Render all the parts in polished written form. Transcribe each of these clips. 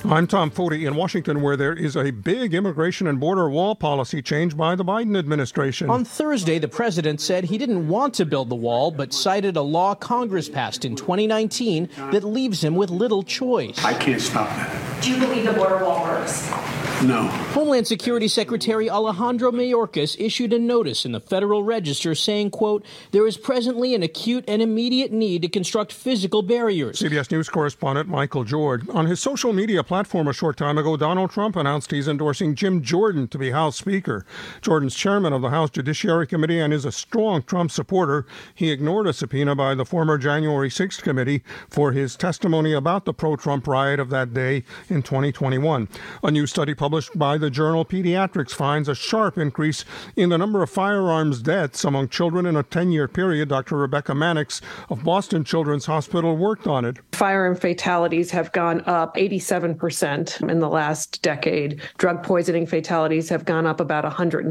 I'm Tom Foti in Washington, where there is a big immigration and border wall policy change by the Biden administration. On Thursday, the president said he didn't want to build the wall, but cited a law Congress passed in 2019 that leaves him with little choice. I can't stop that. Do you believe the border wall works? No. Homeland Security Secretary Alejandro Mayorkas issued a notice in the Federal Register saying, quote, there is presently an acute and immediate need to construct physical barriers. CBS News correspondent Michael George. On his social media platform a short time ago, Donald Trump announced he's endorsing Jim Jordan to be House Speaker. Jordan's chairman of the House Judiciary Committee and is a strong Trump supporter. He ignored a subpoena by the former January 6th committee for his testimony about the pro-Trump riot of that day in 2021. A new study published by the journal Pediatrics finds a sharp increase in the number of firearms deaths among children in a 10-year period. Dr. Rebecca Mannix of Boston Children's Hospital worked on it. Firearm fatalities have gone up 87% in the last decade. Drug poisoning fatalities have gone up about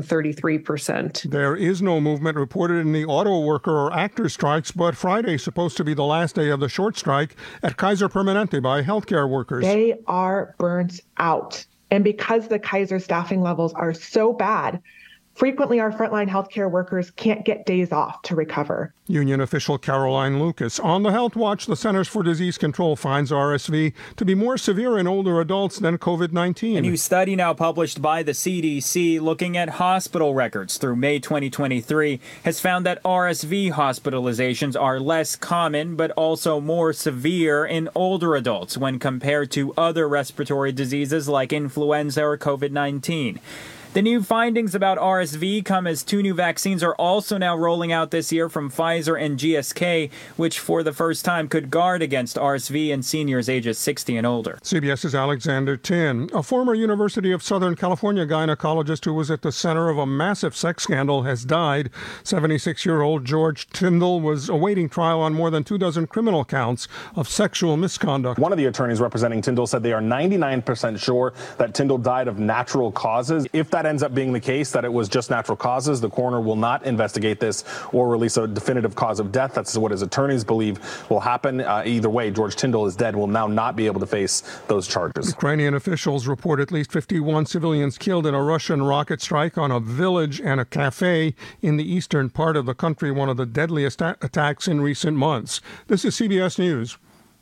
133%. There is no movement reported in the auto worker or actor strikes, but Friday is supposed to be the last day of the short strike at Kaiser Permanente by healthcare workers. They are burnt out. And because the Kaiser staffing levels are so bad, frequently our frontline healthcare workers can't get days off to recover. Union official Caroline Lucas. On the Health Watch, the Centers for Disease Control finds RSV to be more severe in older adults than COVID-19. A new study now published by the CDC looking at hospital records through May 2023 has found that RSV hospitalizations are less common but also more severe in older adults when compared to other respiratory diseases like influenza or COVID-19. The new findings about RSV come as 2 new vaccines are also now rolling out this year from Pfizer and GSK, which for the first time could guard against RSV in seniors ages 60 and older. CBS's Alexander Tin. A former University of Southern California gynecologist who was at the center of a massive sex scandal has died. 76-year-old George Tyndall was awaiting trial on more than 24 criminal counts of sexual misconduct. One of the attorneys representing Tyndall said they are 99% sure that Tyndall died of natural causes. If that ends up being the case, that it was just natural causes, the coroner will not investigate this or release a definitive cause of death. That's what his attorneys believe will happen. Either way, George Tyndall is dead, will now not be able to face those charges. Ukrainian officials report at least 51 civilians killed in a Russian rocket strike on a village and a cafe in the eastern part of the country, one of the deadliest attacks in recent months. This is CBS News.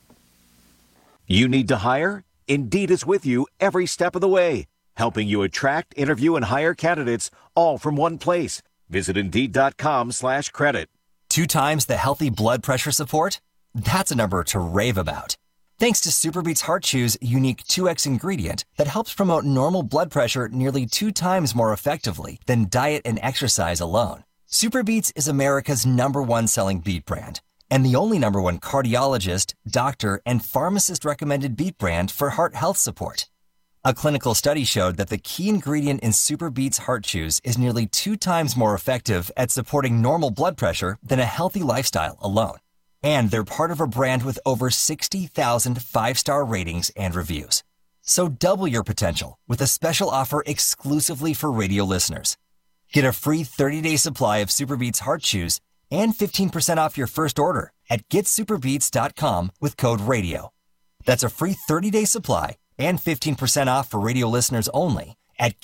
You need to hire? Indeed is with you every step of the way, helping you attract, interview, and hire candidates all from one place. Visit Indeed.com/credit. 2 times the healthy blood pressure support? That's a number to rave about. Thanks to Superbeats Heart Chew's unique 2X ingredient that helps promote normal blood pressure nearly 2 times more effectively than diet and exercise alone. Superbeats is America's #1 selling beet brand and the only #1 cardiologist, doctor, and pharmacist recommended beet brand for heart health support. A clinical study showed that the key ingredient in Superbeats Heart Chews is nearly 2 times more effective at supporting normal blood pressure than a healthy lifestyle alone. And they're part of a brand with over 60,000 5-star ratings and reviews. So double your potential with a special offer exclusively for radio listeners. Get a free 30-day supply of Superbeats Heart Chews and 15% off your first order at getsuperbeats.com with code RADIO. That's a free 30-day supply and 15% off for radio listeners only at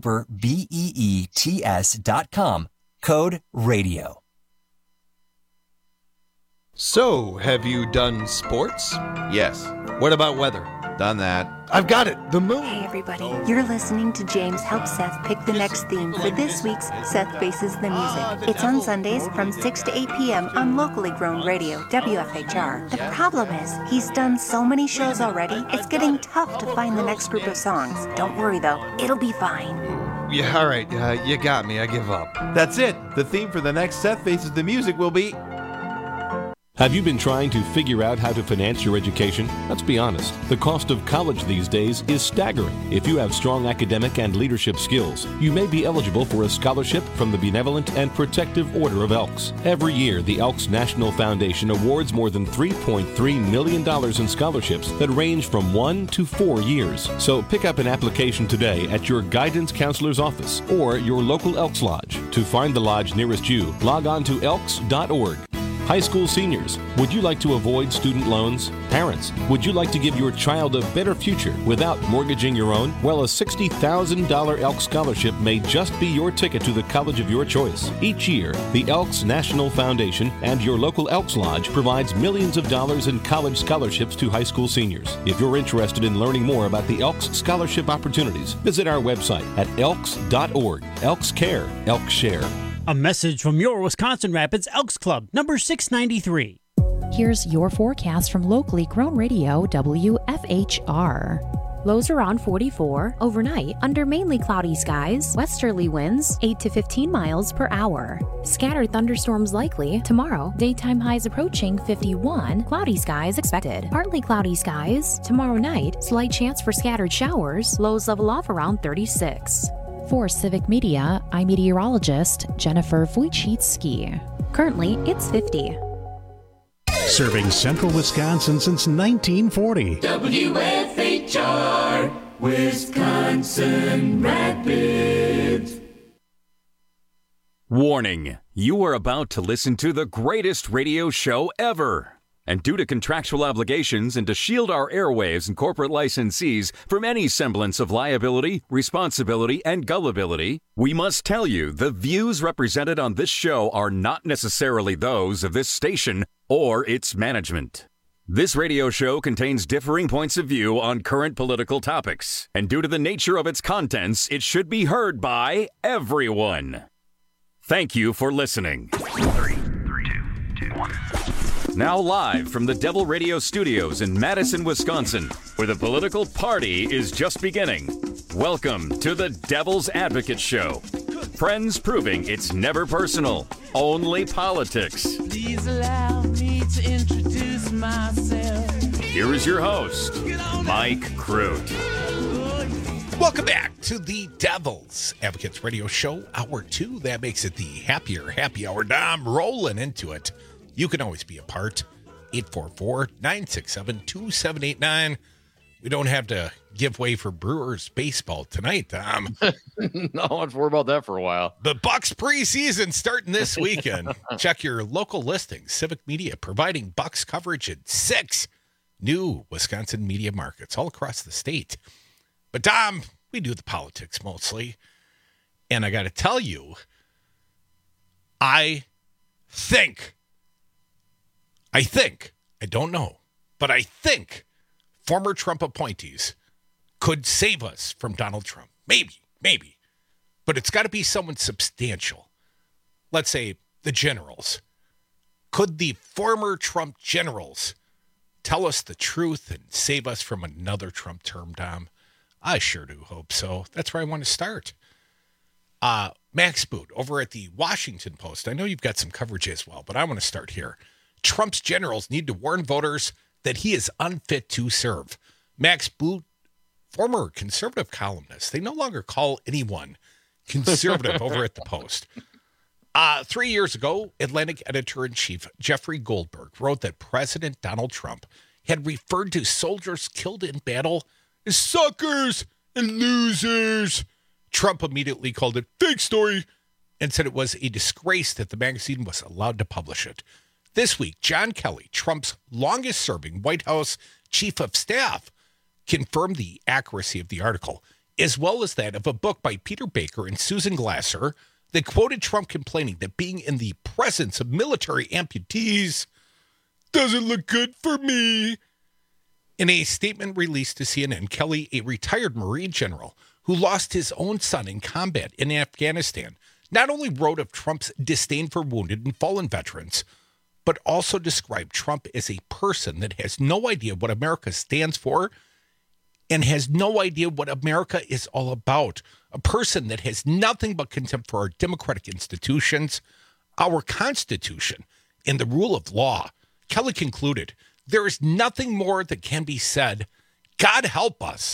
getsuperbeets.com, code RADIO. So, have you done sports? Yes. What about weather? Done that. I've got it, the moon. Hey everybody, you're listening to James help Seth pick the next theme for this week's Seth Faces the Music. It's on Sundays from 6 to 8 p.m. on locally grown radio, WFHR. The problem is, he's done so many shows already, it's getting tough to find the next group of songs. Don't worry though, it'll be fine. Yeah, all right, you got me, I give up. That's it. The theme for the next Seth Faces the Music will be... Have you been trying to figure out how to finance your education? Let's be honest, the cost of college these days is staggering. If you have strong academic and leadership skills, you may be eligible for a scholarship from the Benevolent and Protective Order of Elks. Every year, the Elks National Foundation awards more than $3.3 million in scholarships that range from 1 to 4 years. So pick up an application today at your guidance counselor's office or your local Elks Lodge. To find the lodge nearest you, log on to elks.org. High school seniors, would you like to avoid student loans? Parents, would you like to give your child a better future without mortgaging your own? Well, a $60,000 Elks Scholarship may just be your ticket to the college of your choice. Each year, the Elks National Foundation and your local Elks Lodge provides millions of dollars in college scholarships to high school seniors. If you're interested in learning more about the Elks Scholarship opportunities, visit our website at elks.org. Elks Care, Elks Share. A message from your Wisconsin Rapids Elks Club, number 693. Here's your forecast from locally grown radio WFHR. Lows around 44. Overnight, under mainly cloudy skies, westerly winds 8 to 15 miles per hour. Scattered thunderstorms likely. Tomorrow, daytime highs approaching 51. Cloudy skies expected. Partly cloudy skies. Tomorrow night, slight chance for scattered showers. Lows level off around 36. For Civic Media, I'm meteorologist Jennifer Wojcicki. Currently, it's 50. Serving central Wisconsin since 1940. WFHR, Wisconsin Rapids. Warning, you are about to listen to the greatest radio show ever. And due to contractual obligations and to shield our airwaves and corporate licensees from any semblance of liability, responsibility, and gullibility, we must tell you the views represented on this show are not necessarily those of this station or its management. This radio show contains differing points of view on current political topics, and due to the nature of its contents, it should be heard by everyone. Thank you for listening. 3, 2, 1. Now live from the Devil Radio Studios in Madison, Wisconsin, where the political party is just beginning. Welcome to the Devil's Advocate Show. Friends proving it's never personal, only politics. Please allow me to introduce myself. Here is your host, Mike Crute. Welcome back to the Devil's Advocates Radio Show, Hour 2. That makes it the happy hour. Now I'm rolling into it. You can always be a part. 844-967-2789. We don't have to give way for Brewers baseball tonight, Tom. No, I've worried about that for a while. The Bucks preseason starting this weekend. Check your local listings. Civic Media providing Bucks coverage in 6 new Wisconsin media markets all across the state. But, Tom, we do the politics mostly. And I got to tell you, I think, I don't know, but I think former Trump appointees could save us from Donald Trump. Maybe. But it's got to be someone substantial. Let's say the generals. Could the former Trump generals tell us the truth and save us from another Trump term, Dom? I sure do hope so. That's where I want to start. Max Boot over at the Washington Post. I know you've got some coverage as well, but I want to start here. Trump's generals need to warn voters that he is unfit to serve. Max Boot, former conservative columnist. They no longer call anyone conservative over at the Post. 3 years ago, Atlantic editor-in-chief Jeffrey Goldberg wrote that President Donald Trump had referred to soldiers killed in battle as suckers and losers. Trump immediately called it fake story and said it was a disgrace that the magazine was allowed to publish it. This week, John Kelly, Trump's longest-serving White House chief of staff, confirmed the accuracy of the article, as well as that of a book by Peter Baker and Susan Glasser that quoted Trump complaining that being in the presence of military amputees doesn't look good for me. In a statement released to CNN, Kelly, a retired Marine general who lost his own son in combat in Afghanistan, not only wrote of Trump's disdain for wounded and fallen veterans, but also described Trump as a person that has no idea what America stands for and has no idea what America is all about. A person that has nothing but contempt for our democratic institutions, our Constitution, and the rule of law. Kelly concluded, there is nothing more that can be said. God help us.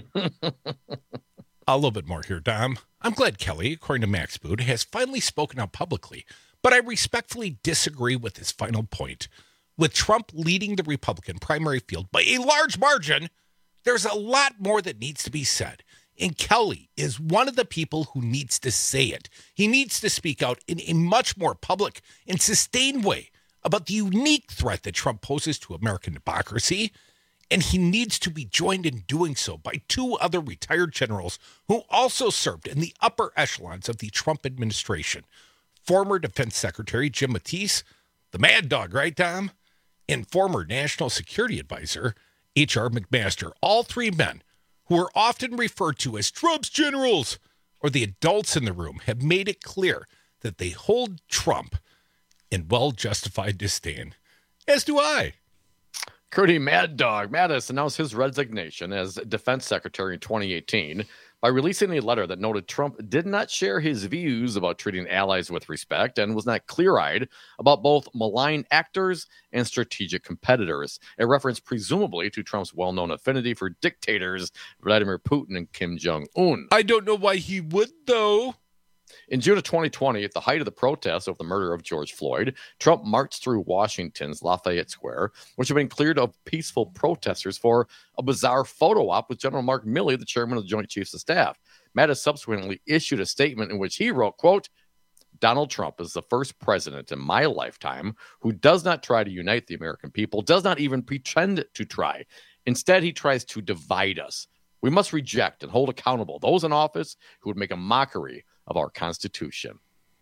A little bit more here, Dom. I'm glad Kelly, according to Max Boot, has finally spoken out publicly, but I respectfully disagree with his final point. With Trump leading the Republican primary field by a large margin, there's a lot more that needs to be said. And Kelly is one of the people who needs to say it. He needs to speak out in a much more public and sustained way about the unique threat that Trump poses to American democracy, and he needs to be joined in doing so by two other retired generals who also served in the upper echelons of the Trump administration. Former Defense Secretary Jim Mattis, the Mad Dog, right, Tom? And former National Security Advisor H.R. McMaster. All three men who are often referred to as Trump's generals or the adults in the room have made it clear that they hold Trump in well-justified disdain. As do I. Curdy Mad Dog Mattis announced his resignation as Defense Secretary in 2018 by releasing a letter that noted Trump did not share his views about treating allies with respect and was not clear-eyed about both malign actors and strategic competitors, a reference presumably to Trump's well-known affinity for dictators Vladimir Putin and Kim Jong-un. I don't know why he would, though. In June of 2020, at the height of the protests over the murder of George Floyd, Trump marched through Washington's Lafayette Square, which had been cleared of peaceful protesters, for a bizarre photo op with General Mark Milley, the chairman of the Joint Chiefs of Staff. Mattis subsequently issued a statement in which he wrote, quote, Donald Trump is the first president in my lifetime who does not try to unite the American people, does not even pretend to try. Instead, he tries to divide us. We must reject and hold accountable those in office who would make a mockery of our Constitution.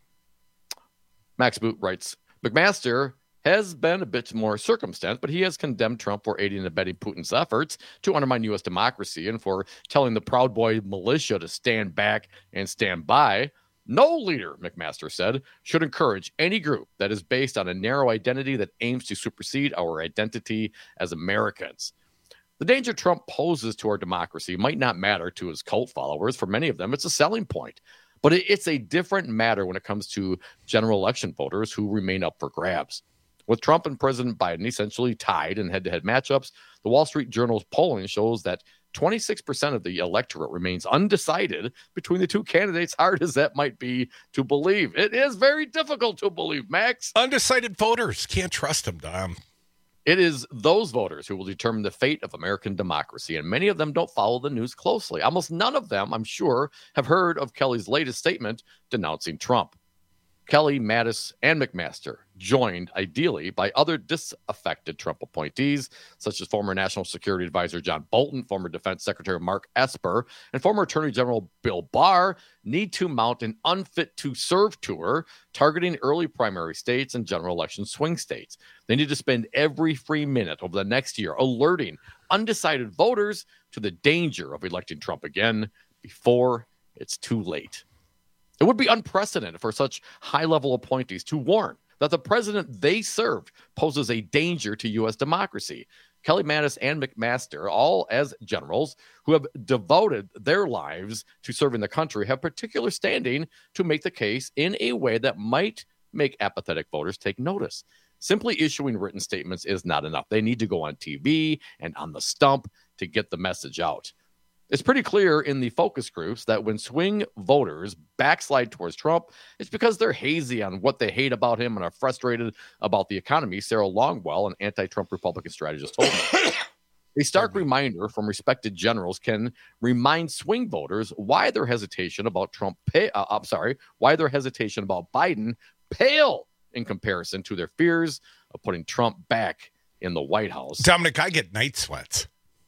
Max Boot writes, McMaster has been a bit more circumspect, but he has condemned Trump for aiding and abetting Putin's efforts to undermine U.S. democracy and for telling the Proud Boy militia to stand back and stand by. No leader, McMaster said, should encourage any group that is based on a narrow identity that aims to supersede our identity as Americans. The danger Trump poses to our democracy might not matter to his cult followers. For many of them, it's a selling point. But it's a different matter when it comes to general election voters who remain up for grabs. With Trump and President Biden essentially tied in head-to-head matchups, the Wall Street Journal's polling shows that 26% of the electorate remains undecided between the two candidates, hard as that might be to believe. It is very difficult to believe, Max. Undecided voters. Can't trust them, Dom. It is those voters who will determine the fate of American democracy, and many of them don't follow the news closely. Almost none of them, I'm sure, have heard of Kelly's latest statement denouncing Trump. Kelly, Mattis, and McMaster, joined ideally by other disaffected Trump appointees, such as former National Security Advisor John Bolton, former Defense Secretary Mark Esper, and former Attorney General Bill Barr, need to mount an unfit to serve tour targeting early primary states and general election swing states. They need to spend every free minute over the next year alerting undecided voters to the danger of electing Trump again before it's too late. It would be unprecedented for such high-level appointees to warn that the president they served poses a danger to U.S. democracy. Kelly, Mattis, and McMaster, all as generals who have devoted their lives to serving the country, have particular standing to make the case in a way that might make apathetic voters take notice. Simply issuing written statements is not enough. They need to go on TV and on the stump to get the message out. It's pretty clear in the focus groups that when swing voters backslide towards Trump, it's because they're hazy on what they hate about him and are frustrated about the economy, Sarah Longwell, an anti-Trump Republican strategist, told me. A stark reminder from respected generals can remind swing voters why their hesitation about why their hesitation about Biden pale in comparison to their fears of putting Trump back in the White House. Dominic, I get night sweats.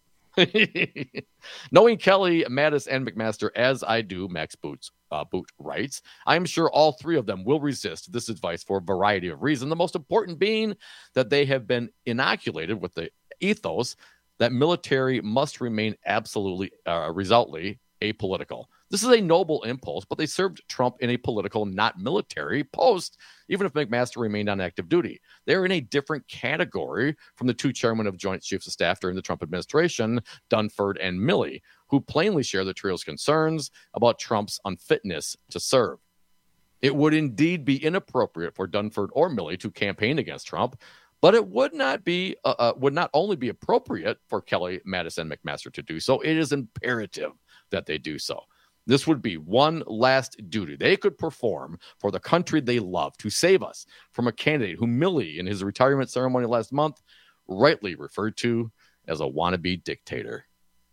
Knowing Kelly, Mattis, and McMaster as I do, Max Boot writes, I am sure all three of them will resist this advice for a variety of reasons, the most important being that they have been inoculated with the ethos that military must remain absolutely, resultly apolitical. This is a noble impulse, but they served Trump in a political, not military post, even if McMaster remained on active duty. They're in a different category from the two chairmen of Joint Chiefs of Staff during the Trump administration, Dunford and Milley, who plainly share the trio's concerns about Trump's unfitness to serve. It would indeed be inappropriate for Dunford or Milley to campaign against Trump, but it would not only be appropriate for Kelly, Mattis, and McMaster to do so, it is imperative that they do so. This would be one last duty they could perform for the country they love to save us from a candidate who Milley, in his retirement ceremony last month, rightly referred to as a wannabe dictator.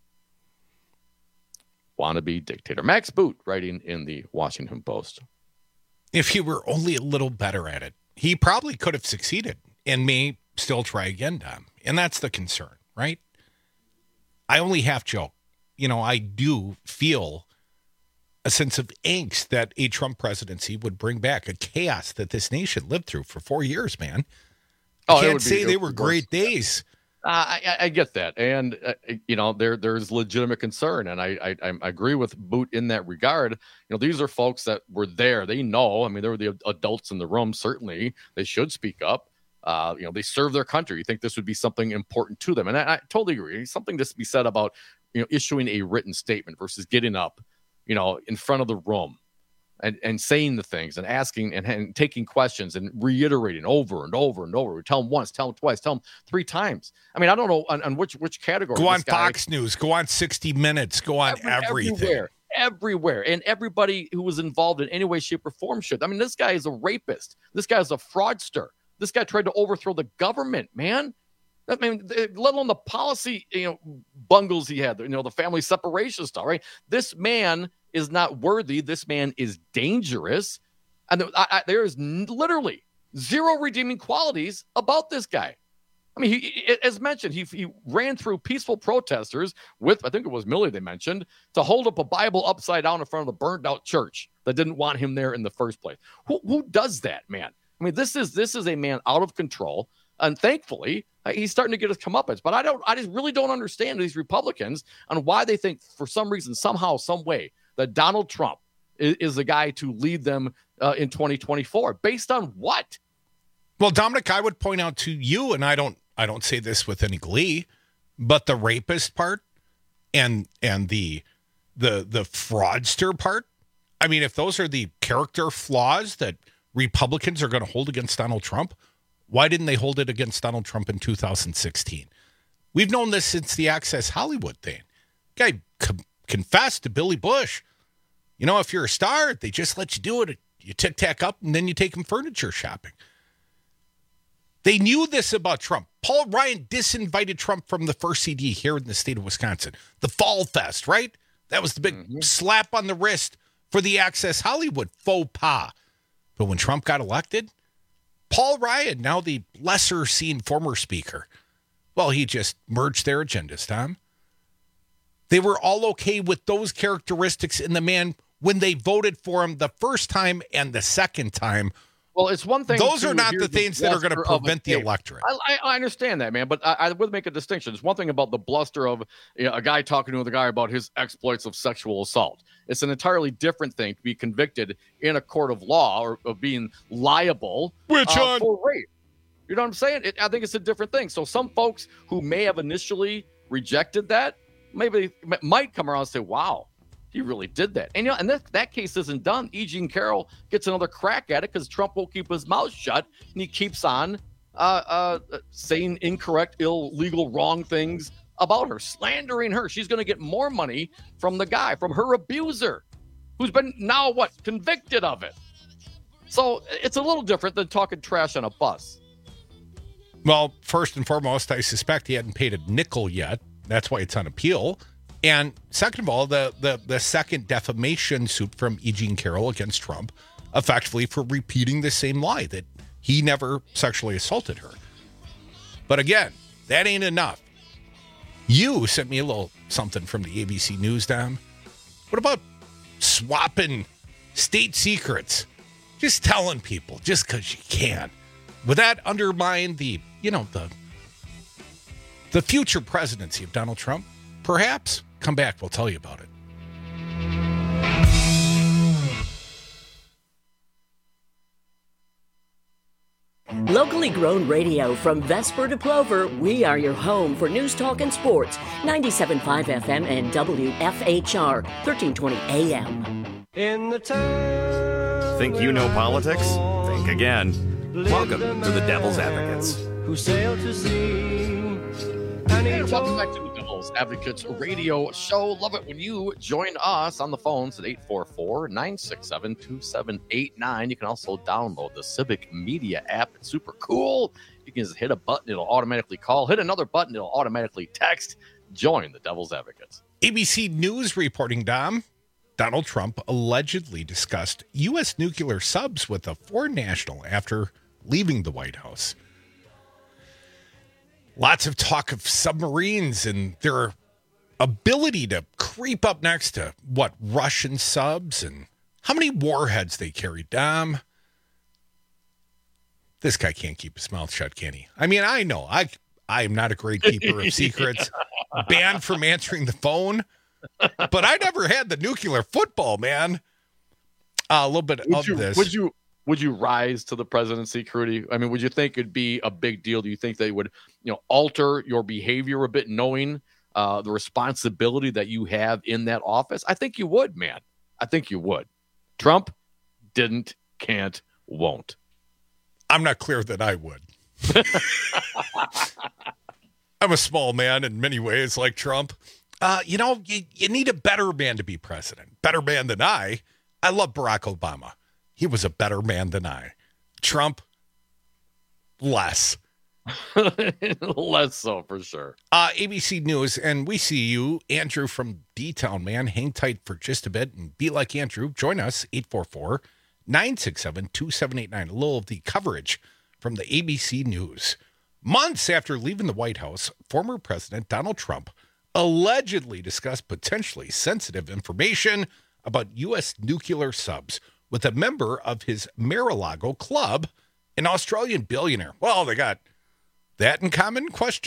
Wannabe dictator. Max Boot, writing in the Washington Post. If he were only a little better at it, he probably could have succeeded and may still try again, Dom. And that's the concern, right? I only half joke. I do feel a sense of angst that a Trump presidency would bring back a chaos that this nation lived through for 4 years, man. I can't say they were great days. I get that. And, there's legitimate concern. And I agree with Boot in that regard. These are folks that were there. They know. I mean, they were the adults in the room. Certainly, they should speak up. They serve their country. You think this would be something important to them. And I totally agree. Something to be said about, issuing a written statement versus getting up, in front of the room and saying the things and asking and taking questions and reiterating over and over and over. Tell them once, tell them twice, tell them 3 times. I mean, I don't know on which category. Go on Fox News, go on 60 Minutes, go on everything. Everywhere. And everybody who was involved in any way, shape, or form should. I mean, this guy is a rapist. This guy is a fraudster. This guy tried to overthrow the government, man. I mean, let alone the policy, bungles he had, the family separation stuff, right? This man is not worthy. This man is dangerous. And there is literally zero redeeming qualities about this guy. I mean, as mentioned, he ran through peaceful protesters with, I think it was Milley they mentioned, to hold up a Bible upside down in front of the burned out church that didn't want him there in the first place. Who does that, man? I mean, this is a man out of control. And thankfully, he's starting to get his comeuppance. But I just really don't understand these Republicans on why they think for some reason, somehow, some way, that Donald Trump is the guy to lead them in 2024. Based on what? Well, Dominic, I would point out to you, and I don't say this with any glee, but the rapist part and the fraudster part. I mean, if those are the character flaws that Republicans are going to hold against Donald Trump, why didn't they hold it against Donald Trump in 2016? We've known this since the Access Hollywood thing. Guy confessed to Billy Bush. If you're a star, they just let you do it. You tic-tac up, and then you take them furniture shopping. They knew this about Trump. Paul Ryan disinvited Trump from the first CD here in the state of Wisconsin. The Fall Fest, right? That was the big slap on the wrist for the Access Hollywood faux pas. But when Trump got elected, Paul Ryan, now the lesser seen former speaker, well, he just merged their agendas, Tom. They were all okay with those characteristics in the man when they voted for him the first time and the second time. Well, it's one thing. Those are not the things that are going to prevent the electorate. I understand that, man, but I would make a distinction. It's one thing about the bluster of a guy talking to another guy about his exploits of sexual assault. It's an entirely different thing to be convicted in a court of law or of being liable for rape. You know what I'm saying? I think it's a different thing. So some folks who may have initially rejected that maybe might come around and say, wow, he really did that. And and that case isn't done. E. Jean Carroll gets another crack at it because Trump won't keep his mouth shut, and he keeps on saying incorrect, illegal, wrong things about her, slandering her. She's going to get more money from the guy, from her abuser, who's been now convicted of it. So it's a little different than talking trash on a bus. Well, first and foremost, I suspect he hadn't paid a nickel yet. That's why it's on appeal. And second of all, the second defamation suit from E. Jean Carroll against Trump, effectively for repeating the same lie that he never sexually assaulted her. But again, that ain't enough. You sent me a little something from the ABC News, Dom. What about swapping state secrets? Just telling people just because you can. Would that undermine the future presidency of Donald Trump? Perhaps. Come back. We'll tell you about it. Locally grown radio from Vesper to Plover, we are your home for news, talk, and sports. 97.5 FM and WFHR, 1320 AM. In the town. Think you know politics? Think again. Welcome to the Devil's Advocates. Who sail to sea. And welcome back to the Devil's Advocates radio show. Love it when you join us on the phones at 844-967-2789. You can also download the Civic Media app. It's super cool. You can just hit a button. It'll automatically call. Hit another button. It'll automatically text. Join the Devil's Advocates. ABC News reporting, Dom. Donald Trump allegedly discussed U.S. nuclear subs with a foreign national after leaving the White House. Lots of talk of submarines and their ability to creep up next to, Russian subs and how many warheads they carry. Dom, this guy can't keep his mouth shut, can he? I mean, I know. I am not a great keeper of secrets. Banned from answering the phone. But I never had the nuclear football, man. A little bit of this. Would you rise to the presidency, Crudy? I mean, would you think it'd be a big deal? Do you think they would, alter your behavior a bit, knowing the responsibility that you have in that office? I think you would, man. I think you would. Trump didn't, can't, won't. I'm not clear that I would. I'm a small man in many ways, like Trump. You need a better man to be president. Better man than I. I love Barack Obama. He was a better man than I. Trump, less. Less so, for sure. ABC News, and we see you, Andrew from D-Town, man. Hang tight for just a bit and be like Andrew. Join us, 844-967-2789. A little of the coverage from the ABC News. Months after leaving the White House, former President Donald Trump allegedly discussed potentially sensitive information about U.S. nuclear subs with a member of his Mar-a-Lago club, an Australian billionaire. Well, they got that in common, ?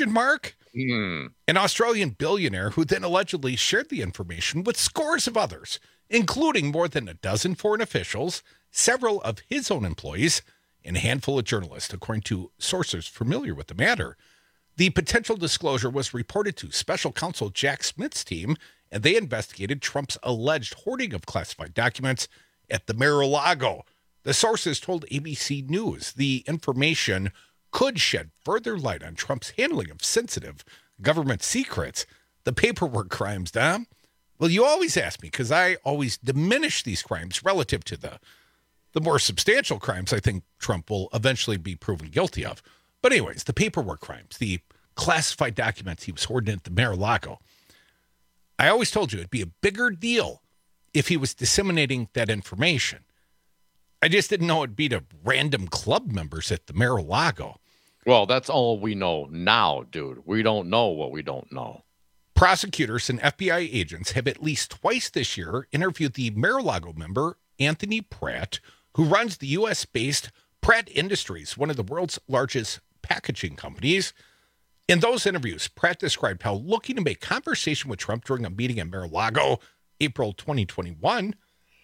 An Australian billionaire who then allegedly shared the information with scores of others, including more than a dozen foreign officials, several of his own employees, and a handful of journalists, according to sources familiar with the matter. The potential disclosure was reported to special counsel Jack Smith's team, and they investigated Trump's alleged hoarding of classified documents at the Mar-a-Lago. The sources told ABC News the information could shed further light on Trump's handling of sensitive government secrets. The paperwork crimes, Dom? Well, you always ask me, because I always diminish these crimes relative to the more substantial crimes I think Trump will eventually be proven guilty of. But anyways, the paperwork crimes, the classified documents he was hoarding at the Mar-a-Lago. I always told you it'd be a bigger deal if he was disseminating that information. I just didn't know it'd be to random club members at the Mar-a-Lago. Well, that's all we know now, dude. We don't know what we don't know. Prosecutors and FBI agents have at least twice this year interviewed the Mar-a-Lago member, Anthony Pratt, who runs the U.S.-based Pratt Industries, one of the world's largest packaging companies. In those interviews, Pratt described how looking to make conversation with Trump during a meeting at Mar-a-Lago, April 2021,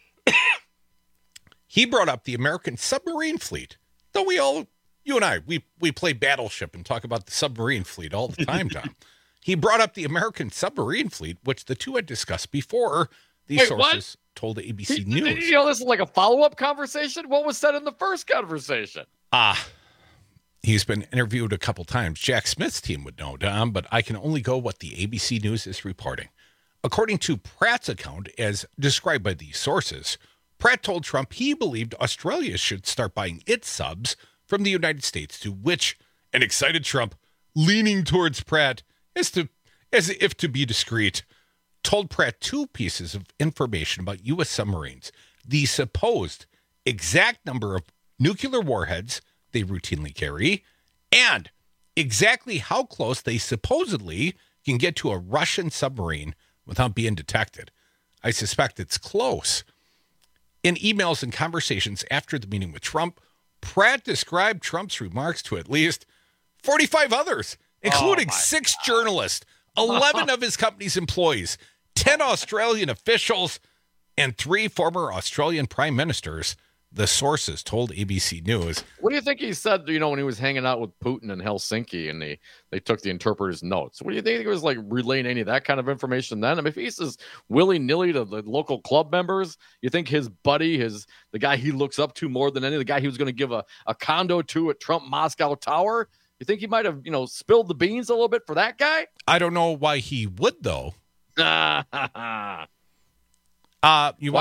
he brought up the American submarine fleet. Though you and I, we play Battleship and talk about the submarine fleet all the time, Tom. He brought up the American submarine fleet, which the two had discussed before. These sources told the ABC News. This is like a follow-up conversation? What was said in the first conversation? He's been interviewed a couple times. Jack Smith's team would know, Dom, but I can only go what the ABC News is reporting. According to Pratt's account, as described by these sources, Pratt told Trump he believed Australia should start buying its subs from the United States, to which an excited Trump, leaning towards Pratt as if to be discreet, told Pratt two pieces of information about U.S. submarines: the supposed exact number of nuclear warheads they routinely carry, and exactly how close they supposedly can get to a Russian submarine without being detected. I suspect it's close. In emails and conversations after the meeting with Trump, Pratt described Trump's remarks to at least 45 others, including 6 journalists, 11 of his company's employees, 10 Australian officials, and 3 former Australian prime ministers, the sources told ABC News. What do you think he said, when he was hanging out with Putin in Helsinki and they took the interpreter's notes? What do you think he was like relaying any of that kind of information then? I mean, if he says willy-nilly to the local club members, you think his buddy, the guy he looks up to more than any, the guy he was going to give a condo to at Trump Moscow Tower, you think he might have, spilled the beans a little bit for that guy? I don't know why he would, though.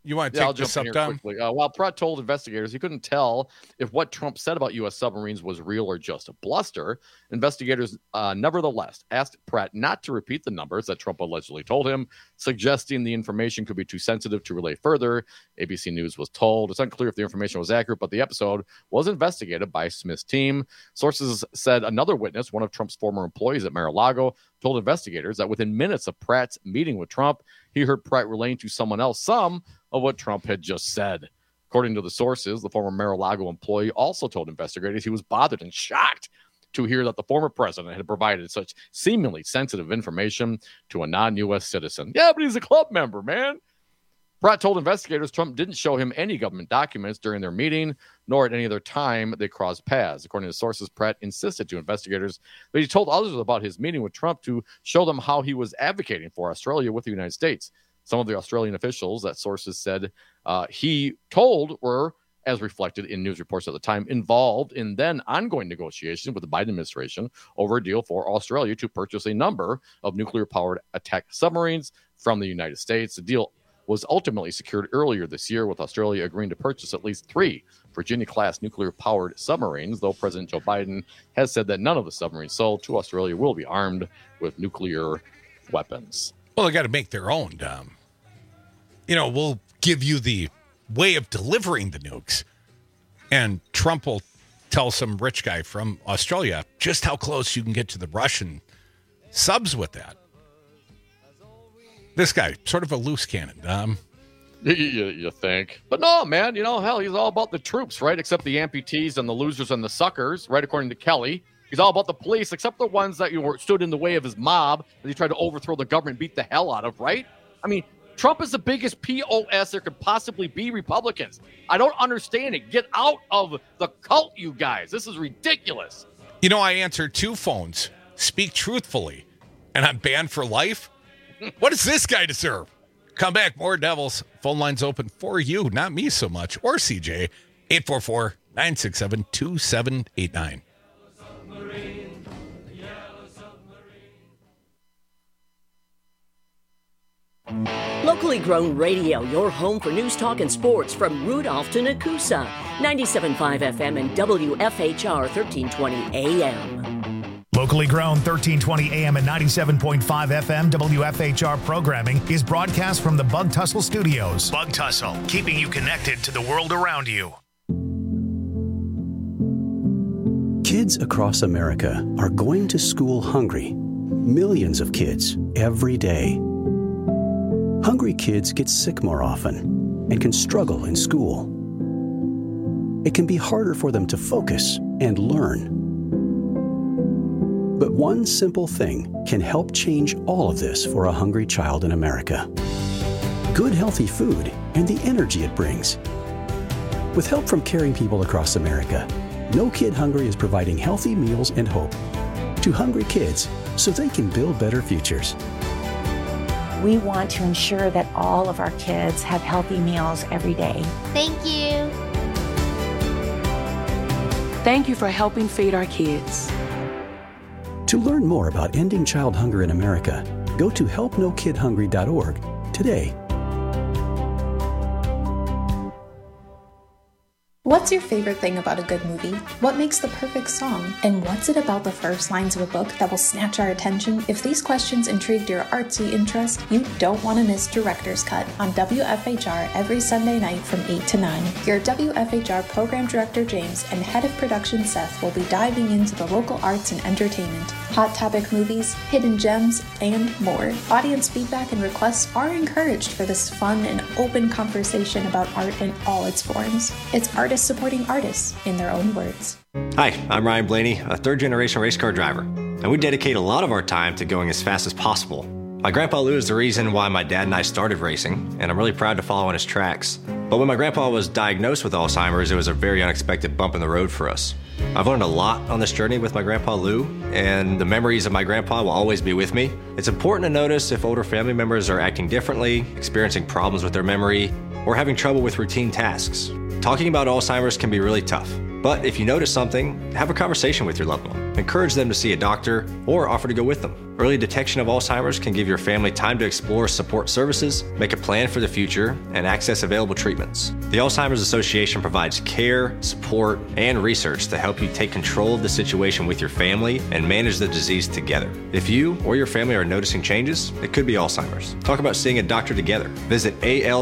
You want to I'll take this jump up, in here Tom? quickly. While Pratt told investigators he couldn't tell if what Trump said about U.S. submarines was real or just a bluster, investigators nevertheless asked Pratt not to repeat the numbers that Trump allegedly told him, suggesting the information could be too sensitive to relay further. ABC News was told it's unclear if the information was accurate, but the episode was investigated by Smith's team. Sources said another witness, one of Trump's former employees at Mar-a-Lago, told investigators that within minutes of Pratt's meeting with Trump, he heard Pratt relaying to someone else some of what Trump had just said. According to the sources, the former Mar-a-Lago employee also told investigators he was bothered and shocked to hear that the former president had provided such seemingly sensitive information to a non-U.S. citizen. Yeah, but he's a club member, man. Pratt told investigators Trump didn't show him any government documents during their meeting, nor at any other time they crossed paths. According to sources, Pratt insisted to investigators that he told others about his meeting with Trump to show them how he was advocating for Australia with the United States. Some of the Australian officials that sources said he told were, as reflected in news reports at the time, involved in then ongoing negotiations with the Biden administration over a deal for Australia to purchase a number of nuclear-powered attack submarines from the United States. The deal was ultimately secured earlier this year, with Australia agreeing to purchase at least 3 Virginia-class nuclear-powered submarines, though President Joe Biden has said that none of the submarines sold to Australia will be armed with nuclear weapons. Well, they got to make their own, we'll give you the way of delivering the nukes. And Trump will tell some rich guy from Australia just how close you can get to the Russian subs with that. This guy, sort of a loose cannon. You think. But no, man, hell, he's all about the troops, right? Except the amputees and the losers and the suckers, right? According to Kelly. He's all about the police, except the ones that stood in the way of his mob that he tried to overthrow the government, beat the hell out of, right? I mean, Trump is the biggest POS there could possibly be, Republicans. I don't understand it. Get out of the cult, you guys. This is ridiculous. I answered 2 phones, speak truthfully, and I'm banned for life? What does this guy deserve? Come back, more Devils. Phone lines open for you, not me so much, or CJ. 844-967-2789. Locally grown radio, your home for news, talk, and sports from Rudolph to Nakusa. 97.5 FM and WFHR 1320 AM. Locally grown 1320 AM and 97.5 FM WFHR programming is broadcast from the Bug Tussle Studios. Bug Tussle, keeping you connected to the world around you. Kids across America are going to school hungry. Millions of kids every day. Hungry kids get sick more often and can struggle in school. It can be harder for them to focus and learn. But one simple thing can help change all of this for a hungry child in America. Good, healthy food and the energy it brings. With help from caring people across America, No Kid Hungry is providing healthy meals and hope to hungry kids so they can build better futures. We want to ensure that all of our kids have healthy meals every day. Thank you. Thank you for helping feed our kids. To learn more about ending child hunger in America, go to helpnokidhungry.org today. What's your favorite thing about a good movie? What makes the perfect song? And what's it about the first lines of a book that will snatch our attention? If these questions intrigued your artsy interest, you don't want to miss Director's Cut on WFHR every Sunday night from 8 to 9. Your WFHR Program Director James and Head of Production Seth will be diving into the local arts and entertainment, hot topic movies, hidden gems, and more. Audience feedback and requests are encouraged for this fun and open conversation about art in all its forms. It's artists supporting artists in their own words. Hi, I'm Ryan Blaney, a third-generation race car driver, and we dedicate a lot of our time to going as fast as possible. My grandpa Lou is the reason why my dad and I started racing, and I'm really proud to follow in his tracks. But when my grandpa was diagnosed with Alzheimer's, it was a very unexpected bump in the road for us. I've learned a lot on this journey with my grandpa Lou, and the memories of my grandpa will always be with me. It's important to notice if older family members are acting differently, experiencing problems with their memory, or having trouble with routine tasks. Talking about Alzheimer's can be really tough, But if you notice something, have a conversation with your loved one. Encourage them to see a doctor or offer to go with them. Early detection of Alzheimer's can give your family time to explore support services, make a plan for the future, and access available treatments. The Alzheimer's Association provides care, support, and research to help you take control of the situation with your family and manage the disease together. If you or your family are noticing changes, it could be Alzheimer's. Talk about seeing a doctor together. Visit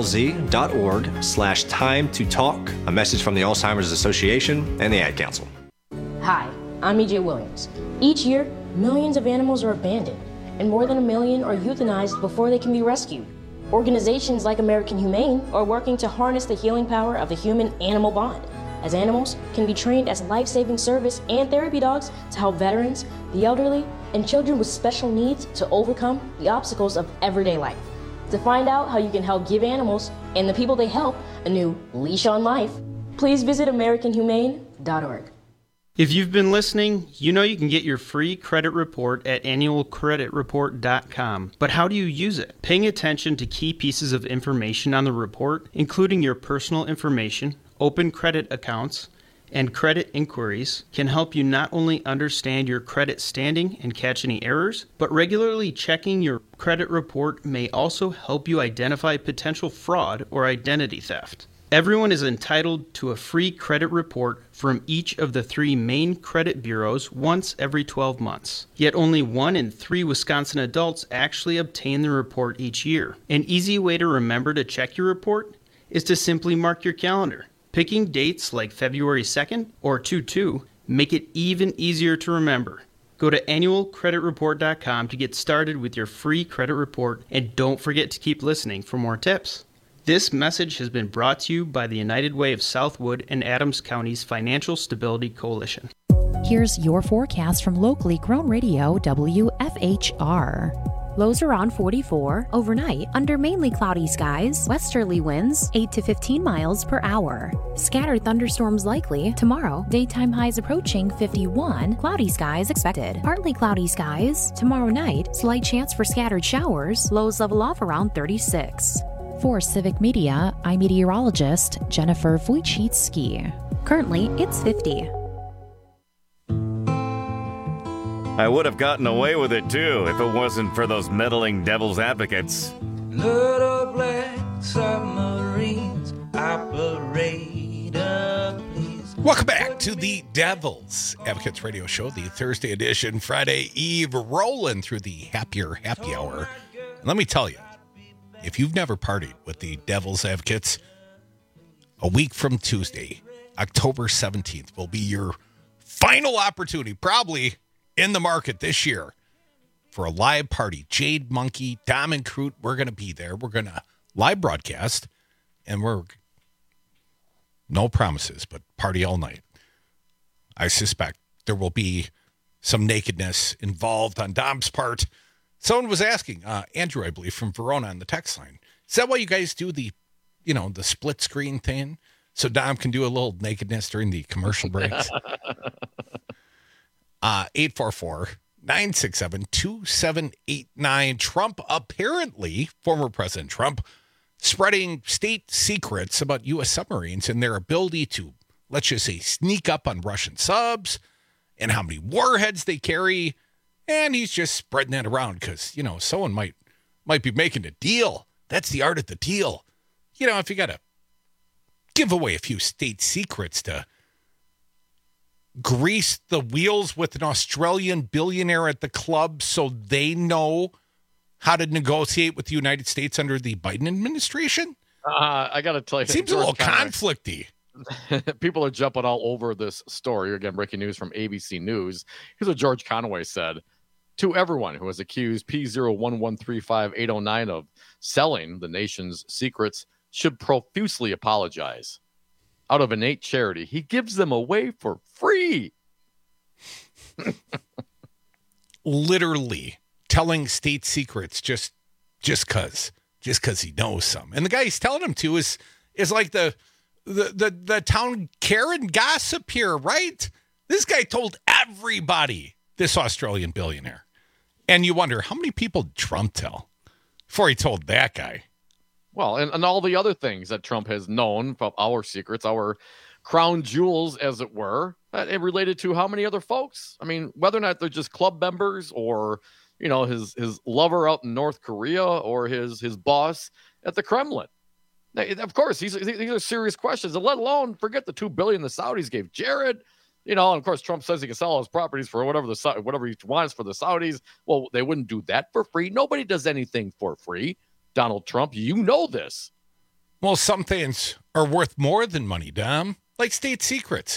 alz.org/time to talk. A message from the Alzheimer's Association and the Ad Council. Hi, I'm E.J. Williams. Each year, millions of animals are abandoned, and more than 1 million are euthanized before they can be rescued. Organizations like American Humane are working to harness the healing power of the human-animal bond, as animals can be trained as life-saving service and therapy dogs to help veterans, the elderly, and children with special needs to overcome the obstacles of everyday life. To find out how you can help give animals and the people they help a new leash on life, please visit AmericanHumane.org. If you've been listening, you know you can get your free credit report at annualcreditreport.com. But how do you use it? Paying attention to key pieces of information on the report, including your personal information, open credit accounts, and credit inquiries, can help you not only understand your credit standing and catch any errors, but regularly checking your credit report may also help you identify potential fraud or identity theft. Everyone is entitled to a free credit report from each of the 3 main credit bureaus once every 12 months. Yet only 1 in 3 Wisconsin adults actually obtain the report each year. An easy way to remember to check your report is to simply mark your calendar. Picking dates like February 2nd or 2/2 make it even easier to remember. Go to annualcreditreport.com to get started with your free credit report, and don't forget to keep listening for more tips. This message has been brought to you by the United Way of Southwood and Adams County's Financial Stability Coalition. Here's your forecast from locally grown radio WFHR. Lows around 44, overnight under mainly cloudy skies, westerly winds 8 to 15 miles per hour. Scattered thunderstorms likely tomorrow, daytime highs approaching 51, cloudy skies expected. Partly cloudy skies tomorrow night, slight chance for scattered showers, lows level off around 36. For Civic Media, I'm meteorologist Jennifer Wojcicki. Currently, it's 50. I would have gotten away with it too if it wasn't for those meddling devil's advocates. Little black submarines operate, please. Welcome back to the Devil's Advocates Radio Show, the Thursday edition, Friday Eve, rolling through the happier happy hour. And let me tell you, if you've never partied with the Devil's Advocates, a week from Tuesday, October 17th, will be your final opportunity, probably in the market this year, for a live party. Jade Monkey, Dom and Crute, we're going to be there. We're going to live broadcast, and we're, no promises, but party all night. I suspect there will be some nakedness involved on Dom's part. Someone was asking, Andrew, I believe, from Verona on the text line, is that why you guys do the split screen thing? So Dom can do a little nakedness during the commercial breaks? 844-967-2789. Trump, apparently, former President Trump, spreading state secrets about U.S. submarines and their ability to, let's just say, sneak up on Russian subs and how many warheads they carry. And he's just spreading that around because, someone might be making a deal. That's the art of the deal. If you got to give away a few state secrets to grease the wheels with an Australian billionaire at the club so they know how to negotiate with the United States under the Biden administration? I got to tell you. It seems a little conflicty. People are jumping all over this story. Again, breaking news from ABC News. Here's what George Conway said. To everyone who has accused P01135-809 of selling the nation's secrets should profusely apologize. Out of innate charity, he gives them away for free. Literally telling state secrets just because he knows some. And the guy he's telling them to is like the town Karen gossip here, right? This guy told everybody, this Australian billionaire. And you wonder, how many people did Trump tell before he told that guy? Well, and all the other things that Trump has known from our secrets, our crown jewels, as it were, and related to how many other folks? I mean, whether or not they're just club members or, his lover out in North Korea or his boss at the Kremlin. Now, of course, these are serious questions, and let alone forget the $2 billion the Saudis gave Jared. And of course, Trump says he can sell all his properties for whatever he wants for the Saudis. Well, they wouldn't do that for free. Nobody does anything for free. Donald Trump, you know this. Well, some things are worth more than money, Dom, like state secrets.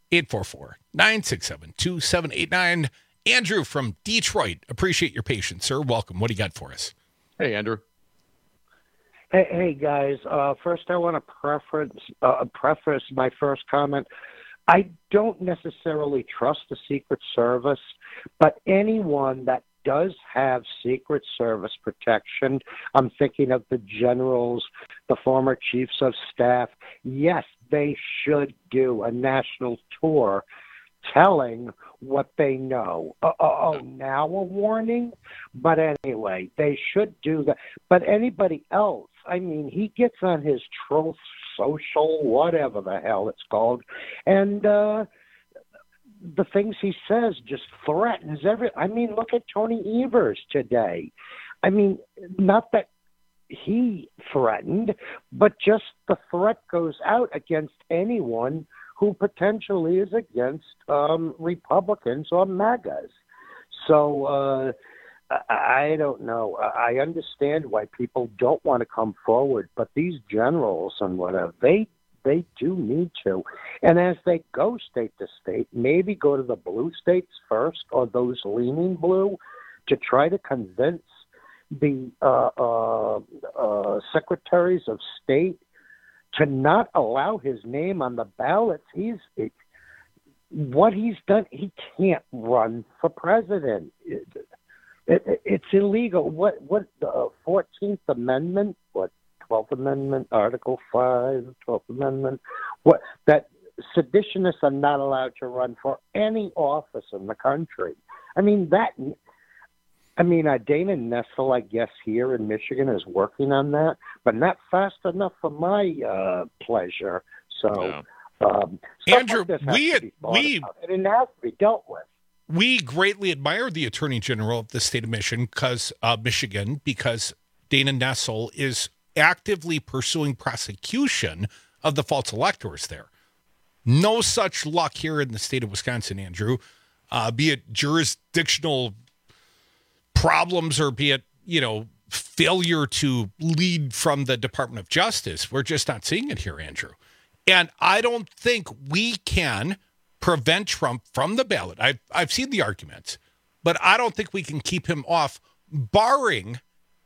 844-967-2789. Andrew from Detroit. Appreciate your patience, sir. Welcome. What do you got for us? Hey, Andrew. Hey guys. First, I want to preface my first comment. I don't necessarily trust the Secret Service, but anyone that does have Secret Service protection, I'm thinking of the generals, the former chiefs of staff, yes, they should do a national tour telling what they know. Now a warning? But anyway, they should do that. But anybody else, I mean, he gets on his Truth Social, whatever the hell it's called, and the things he says just threatens I mean, look at Tony Evers today. I mean, not that he threatened, but just the threat goes out against anyone who potentially is against Republicans or MAGAs. So I don't know. I understand why people don't want to come forward, but these generals and whatever, they do need to. And as they go state to state, maybe go to the blue states first or those leaning blue to try to convince the secretaries of state to not allow his name on the ballots. What he's done, he can't run for president. It's illegal. What the 14th Amendment, 12th Amendment, Article 5, 12th Amendment, that seditionists are not allowed to run for any office in the country. I mean, Dana Nessel, I guess, here in Michigan is working on that, but not fast enough for my pleasure. So, Andrew, it has to be dealt with. We greatly admire the Attorney General of the state of Michigan because Dana Nessel is actively pursuing prosecution of the false electors there. No such luck here in the state of Wisconsin, Andrew, be it jurisdictional problems or be it, failure to lead from the Department of Justice. We're just not seeing it here, Andrew. And I don't think we can prevent Trump from the ballot. I've seen the arguments, but I don't think we can keep him off, barring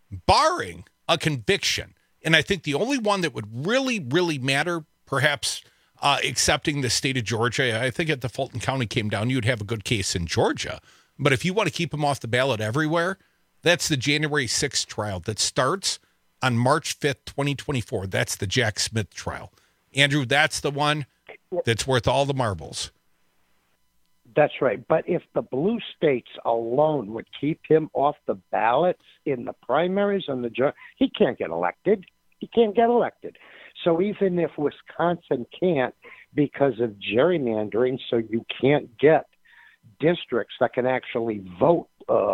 a conviction. And I think the only one that would really, really matter, perhaps accepting the state of Georgia, I think if the Fulton County came down, you'd have a good case in Georgia. But if you want to keep him off the ballot everywhere, that's the January 6th trial that starts on March 5th, 2024. That's the Jack Smith trial. Andrew, that's the one that's worth all the marbles. That's right. But if the blue states alone would keep him off the ballots in the primaries and he can't get elected. He can't get elected. So even if Wisconsin can't because of gerrymandering, so you can't get districts that can actually vote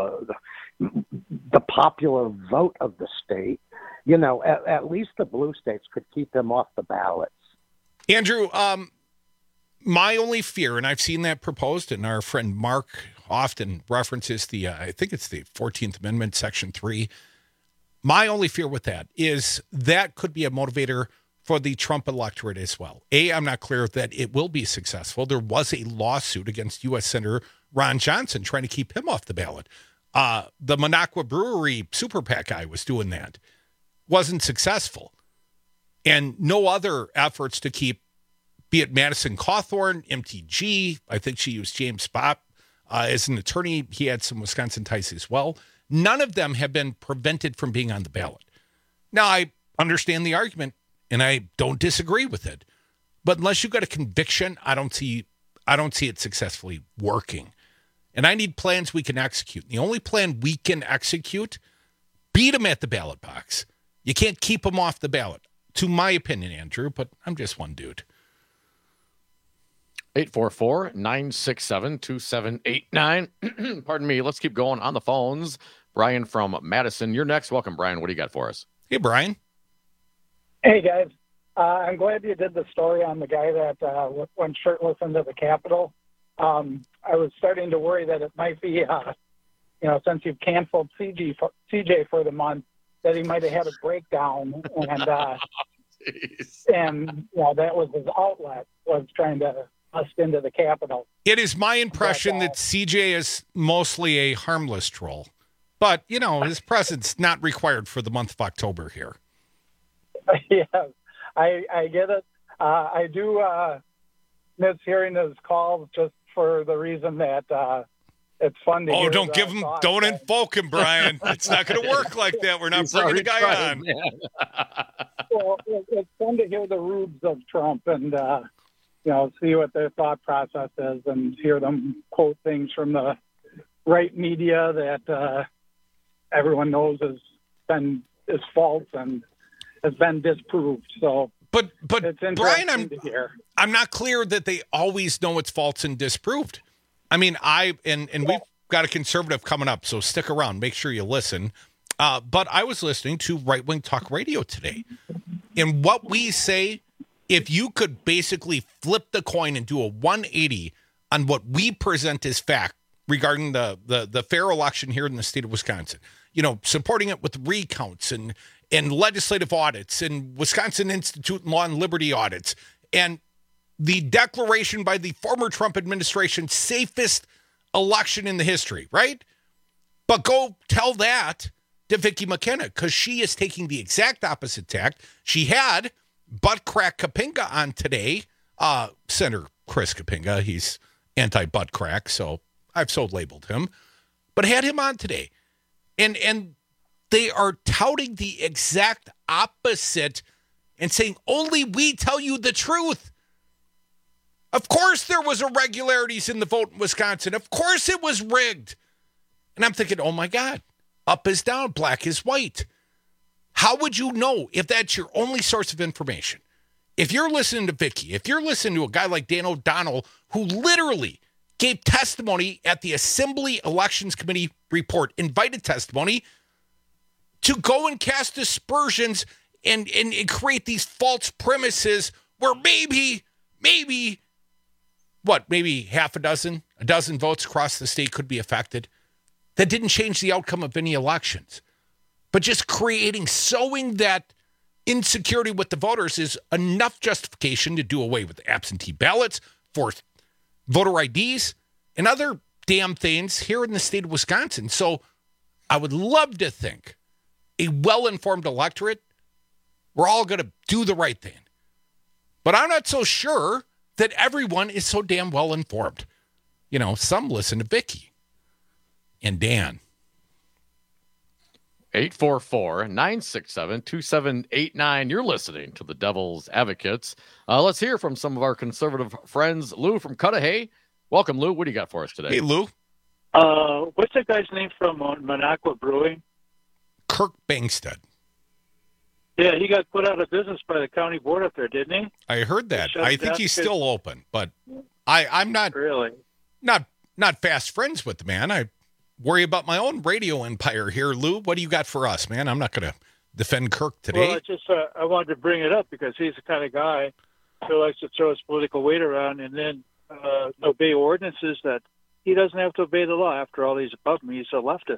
the popular vote of the state, at least the blue states could keep him off the ballots. Andrew, my only fear, and I've seen that proposed, and our friend Mark often references I think it's the 14th Amendment, Section 3. My only fear with that is that could be a motivator for the Trump electorate as well. I'm not clear that it will be successful. There was a lawsuit against U.S. Senator Ron Johnson trying to keep him off the ballot. The Minocqua Brewery Super PAC guy was doing that. Wasn't successful. And no other efforts to keep, be it Madison Cawthorn, MTG, I think she used James Bopp as an attorney. He had some Wisconsin ties as well. None of them have been prevented from being on the ballot. Now, I understand the argument, and I don't disagree with it. But unless you've got a conviction, I don't see it successfully working. And I need plans we can execute. The only plan we can execute, beat them at the ballot box. You can't keep them off the ballot, to my opinion, Andrew, but I'm just one dude. 844-967-2789. Pardon me. Let's keep going on the phones. Brian from Madison, you're next. Welcome, Brian. What do you got for us? Hey, Brian. Hey, guys. I'm glad you did the story on the guy that went shirtless into the Capitol. I was starting to worry that it might be, since you've canceled CJ for the month, that he might have had a breakdown, and that was his outlet, was trying to bust into the Capitol. It is my impression that CJ is mostly a harmless troll, but his presence not required for the month of October here. Yeah, I get it. I do miss hearing his calls just for the reason that it's fun to hear. Don't invoke him, Brian. It's not going to work like that. We're not bringing the guy on. Well, it's fun to hear the rubes of Trump and, see what their thought process is and hear them quote things from the right media that everyone knows is false and has been disproved. So, but it's Brian, I'm not clear that they always know it's false and disproved. I mean, we've got a conservative coming up, so stick around. Make sure you listen. But I was listening to Right Wing Talk Radio today. And what we say, if you could basically flip the coin and do a 180 on what we present as fact regarding the fair election here in the state of Wisconsin, supporting it with recounts and legislative audits and Wisconsin Institute Law and Liberty audits and the declaration by the former Trump administration safest election in the history, right? But go tell that to Vicki McKenna, because she is taking the exact opposite tack. She had butt crack Kapinga on today. Senator Chris Kapinga, he's anti-butt crack, so I've so labeled him. But had him on today. And they are touting the exact opposite and saying, only we tell you the truth. Of course there was irregularities in the vote in Wisconsin. Of course it was rigged. And I'm thinking, oh my God, up is down, black is white. How would you know if that's your only source of information? If you're listening to Vicki, if you're listening to a guy like Dan O'Donnell, who literally gave testimony at the Assembly Elections Committee report, invited testimony to go and cast aspersions and create these false premises where maybe half a dozen votes across the state could be affected. That didn't change the outcome of any elections. But just sowing that insecurity with the voters is enough justification to do away with absentee ballots, force voter IDs, and other damn things here in the state of Wisconsin. So I would love to think a well-informed electorate, we're all going to do the right thing. But I'm not so sure that everyone is so damn well-informed. Some listen to Vicki and Dan. 844-967-2789. You're listening to the Devil's Advocates. Let's hear from some of our conservative friends. Lou from Cudahy. Welcome, Lou. What do you got for us today? Hey, Lou. What's that guy's name from Minocqua Brewing? Kirk Bangstead. Yeah, he got put out of business by the county board up there, didn't he? I heard that. I think he's still open, but I'm not really not fast friends with the man. I worry about my own radio empire here, Lou. What do you got for us, man? I'm not going to defend Kirk today. Well, I wanted to bring it up because he's the kind of guy who likes to throw his political weight around and then obey ordinances that he doesn't have to obey the law. After all, he's above me. He's a leftist.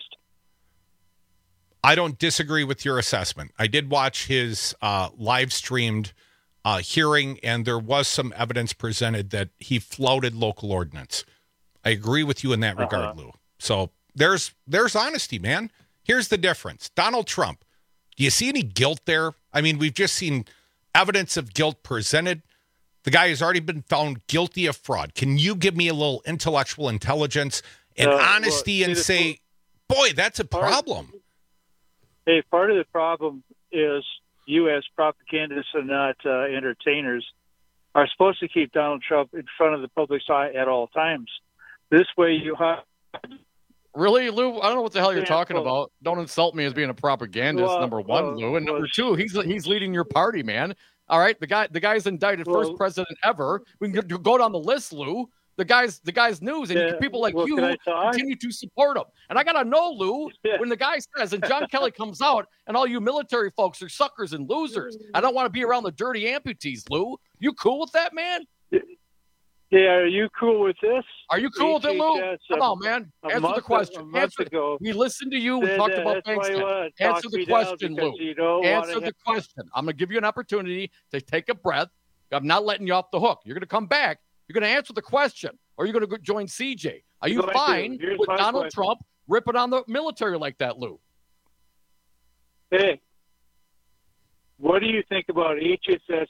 I don't disagree with your assessment. I did watch his live-streamed hearing, and there was some evidence presented that he flouted local ordinance. I agree with you in that regard, Lou. So there's honesty, man. Here's the difference. Donald Trump, do you see any guilt there? I mean, we've just seen evidence of guilt presented. The guy has already been found guilty of fraud. Can you give me a little intellectual intelligence and honesty and say, boy, that's a problem? Hey, part of the problem is you as propagandists and not entertainers are supposed to keep Donald Trump in front of the public's eye at all times. This way you have... Really, Lou? I don't know what the hell you're talking about. Don't insult me as being a propagandist, number one, Lou. And number two, he's leading your party, man. All right, the guy's indicted, first president ever. We can go down the list, Lou. The guy's news, and people like you continue to support him. And I gotta know, Lou, when the guy says, and John Kelly comes out, and all you military folks are suckers and losers. I don't want to be around the dirty amputees, Lou. You cool with that, man? Yeah, are you cool with this? Are you cool with it, Lou? Come on, man. Answer the question. We listened to you. We talked about Bankston. Answer the question, Lou. Answer the question. I'm going to give you an opportunity to take a breath. I'm not letting you off the hook. You're going to come back. You're going to answer the question, or you're going to join CJ. Are you fine with Donald Trump ripping on the military like that, Lou? Hey, what do you think about HHS?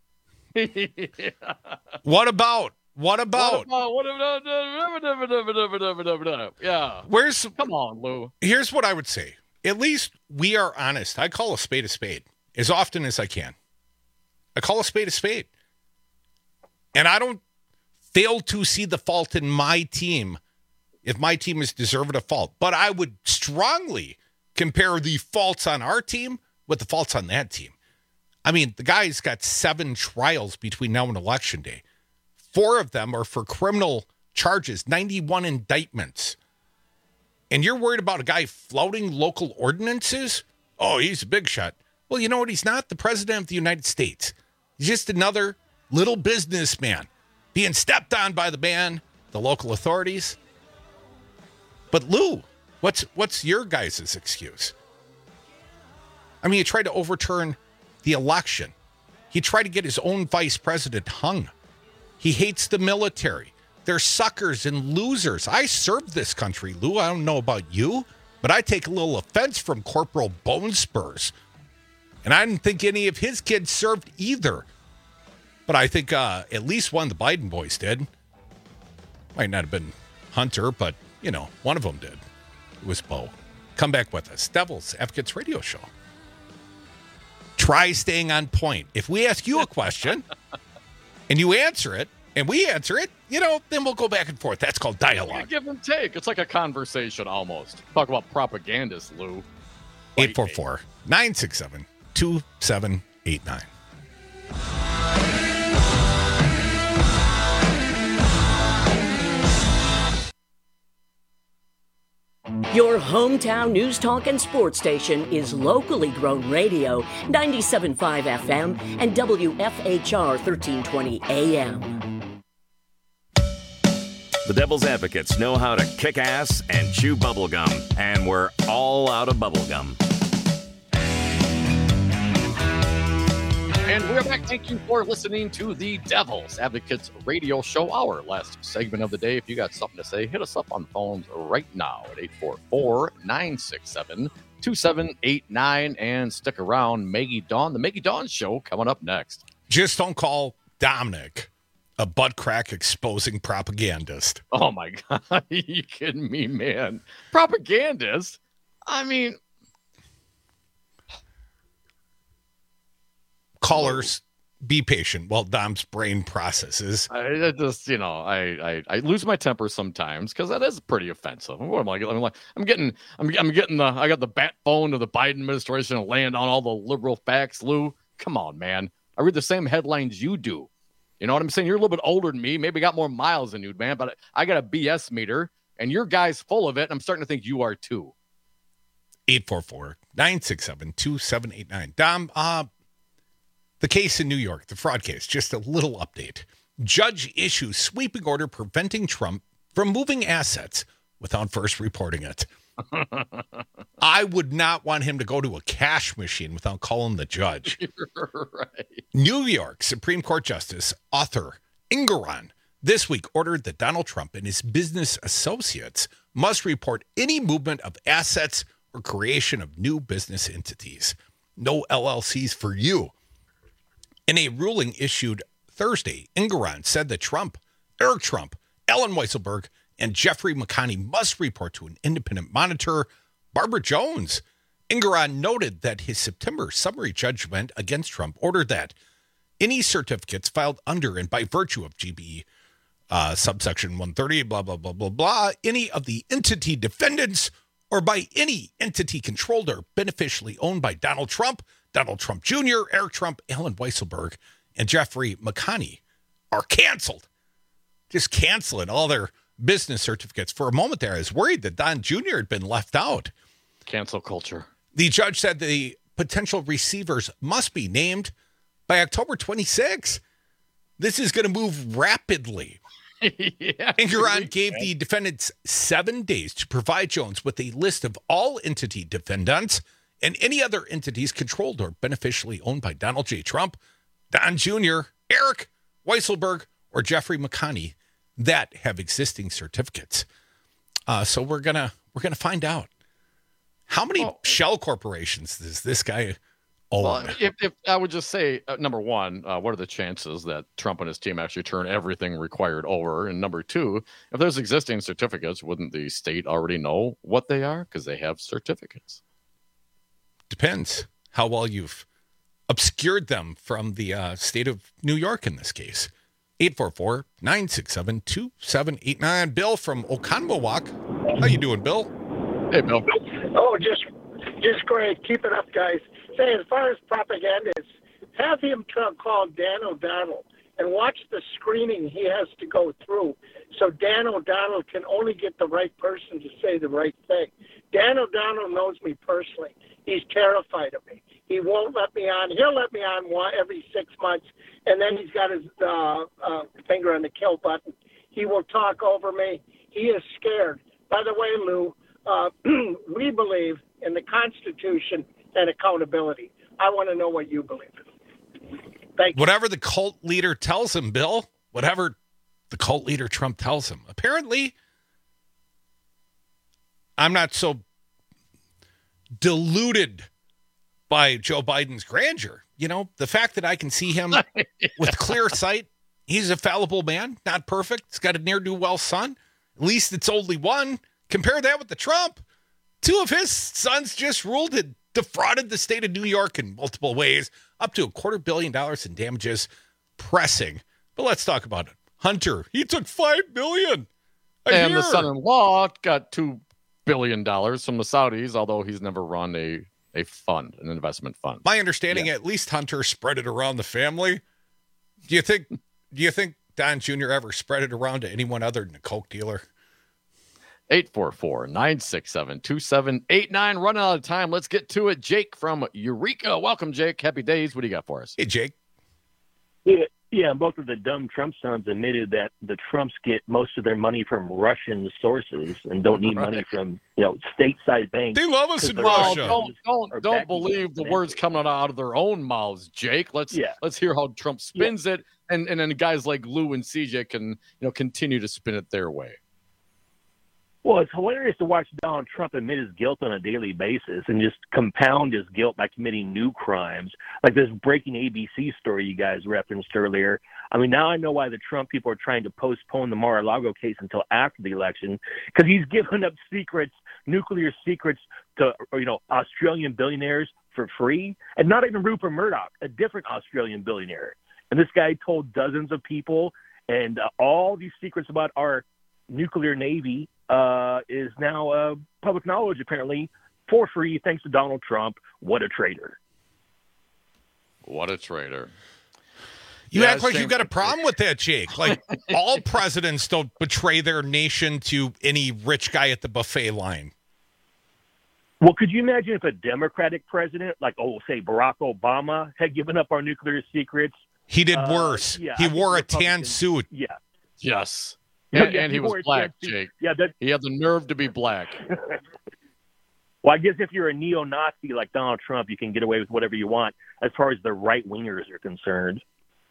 What about? Yeah. Come on, Lou. Here's what I would say. At least we are honest. I call a spade as often as I can. I call a spade. And I don't fail to see the fault in my team if my team is deserving of fault. But I would strongly compare the faults on our team with the faults on that team. I mean, the guy's got 7 trials between now and Election Day. 4 of them are for criminal charges, 91 indictments. And you're worried about a guy flouting local ordinances? Oh, he's a big shot. Well, you know what? He's not the president of the United States. He's just another little businessman being stepped on by the man, the local authorities. But Lou, what's your guys' excuse? I mean, he tried to overturn the election. He tried to get his own vice president hung. He hates the military. They're suckers and losers. I served this country, Lou. I don't know about you, but I take a little offense from Corporal Bone Spurs. And I didn't think any of his kids served either. But I think at least one of the Biden boys did. Might not have been Hunter, but, you know, one of them did. It was Bo. Come back with us. Devil's Advocates Radio Show. Try staying on point. If we ask you a question and you answer it and we answer it, you know, then we'll go back and forth. That's called dialogue. Give and take. It's like a conversation almost. Talk about propagandists, Lou. 844-967-2789. Your hometown news, talk, and sports station is locally grown radio, 97.5 FM and WFHR 1320 AM. The Devil's Advocates know how to kick ass and chew bubblegum, and we're all out of bubblegum. And we're back. Thank you for listening to the Devil's Advocates Radio Show, our last segment of the day. If you got something to say, hit us up on the phones right now at 844-967-2789. And stick around. Maggie Dawn, the Maggie Dawn Show, coming up next. Just don't call Dominic a butt crack exposing propagandist. Oh, my God. Are you kidding me, man? Propagandist? I mean... Callers, be patient while Dom's brain processes. I just, you know, I lose my temper sometimes because that is pretty offensive. What am I like? I got the bat phone of the Biden administration and laying down all the liberal facts. Lou, come on, man. I read the same headlines you do. You know what I'm saying? You're a little bit older than me, maybe got more miles than you, man. But I got a BS meter, and your guy's full of it. And I'm starting to think you are too. 844-967-2789. Dom, the case in New York, the fraud case, just a little update. Judge issues sweeping order preventing Trump from moving assets without first reporting it. I would not want him to go to a cash machine without calling the judge. Right. New York Supreme Court Justice Arthur Engoron this week ordered that Donald Trump and his business associates must report any movement of assets or creation of new business entities. No LLCs for you. In a ruling issued Thursday, Engoron said that Trump, Eric Trump, Ellen Weisselberg, and Jeffrey McConney must report to an independent monitor, Barbara Jones. Engoron noted that his September summary judgment against Trump ordered that any certificates filed under and by virtue of GB subsection 130, blah, blah, blah, blah, blah, any of the entity defendants or by any entity controlled or beneficially owned by Donald Trump Jr., Eric Trump, Alan Weisselberg, and Jeffrey McConney are canceled. Just canceling all their business certificates. For a moment there, I was worried that Don Jr. had been left out. Cancel culture. The judge said the potential receivers must be named by October 26. This is going to move rapidly. Yeah, Engeron gave the defendants 7 days to provide Jones with a list of all entity defendants and any other entities controlled or beneficially owned by Donald J. Trump, Don Jr., Eric Weisselberg, or Jeffrey McConney that have existing certificates. So we're gonna find out how many shell corporations does this guy own. Well, if I would just say, number one, what are the chances that Trump and his team actually turn everything required over? And number two, if there's existing certificates, wouldn't the state already know what they are because they have certificates? Depends how well you've obscured them from the state of New York in this case. 844-967-2789. Bill from Oconomowoc. How you doing, Bill? Hey, Bill. Oh, just great. Keep it up, guys. Say, as far as propaganda, have him call Dan O'Donnell and watch the screening he has to go through. So Dan O'Donnell can only get the right person to say the right thing. Dan O'Donnell knows me personally. He's terrified of me. He won't let me on. He'll let me on every 6 months, and then he's got his finger on the kill button. He will talk over me. He is scared. By the way, Lou, we believe in the Constitution and accountability. I want to know what you believe in. Thank you. Whatever the cult leader tells him, Bill, whatever the cult leader Trump tells him. Apparently, I'm not so deluded by Joe Biden's grandeur. You know, the fact that I can see him with clear sight, he's a fallible man, not perfect. He's got a ne'er-do-well son. At least it's only one. Compare that with the Trump. 2 of his sons just ruled and defrauded the state of New York in multiple ways, up to $250 million in damages, pressing. But let's talk about it. Hunter, he took $5 million a year. The son-in-law got $2 billion from the Saudis, although he's never run a fund, an investment fund. My understanding, at least Hunter spread it around the family. Do you think Don Jr. ever spread it around to anyone other than a coke dealer? 844-967-2789. Running out of time. Let's get to it. Jake from Eureka. Welcome, Jake. Happy days. What do you got for us? Hey, Jake. Yeah, both of the dumb Trump sons admitted that the Trumps get most of their money from Russian sources and don't need money from, stateside banks. They love us in Russia. Don't believe the words coming out of their own mouths, Jake. Let's hear how Trump spins it, and then guys like Lou and CJ can continue to spin it their way. Well, it's hilarious to watch Donald Trump admit his guilt on a daily basis and just compound his guilt by committing new crimes, like this breaking ABC story you guys referenced earlier. I mean, now I know why the Trump people are trying to postpone the Mar-a-Lago case until after the election, because he's given up nuclear secrets to, Australian billionaires for free, and not even Rupert Murdoch, a different Australian billionaire. And this guy told dozens of people, and all these secrets about our nuclear navy is now public knowledge, apparently, for free, thanks to Donald Trump. What a traitor. What a traitor. You act like you've got a problem with that, Jake. Like, all presidents don't betray their nation to any rich guy at the buffet line. Well, could you imagine if a Democratic president, like, say, Barack Obama, had given up our nuclear secrets? He did worse. He wore a tan suit. Yeah. Yes. And he was black, Jake. Yeah, he had the nerve to be black. Well, I guess if you're a neo-Nazi like Donald Trump, you can get away with whatever you want as far as the right-wingers are concerned.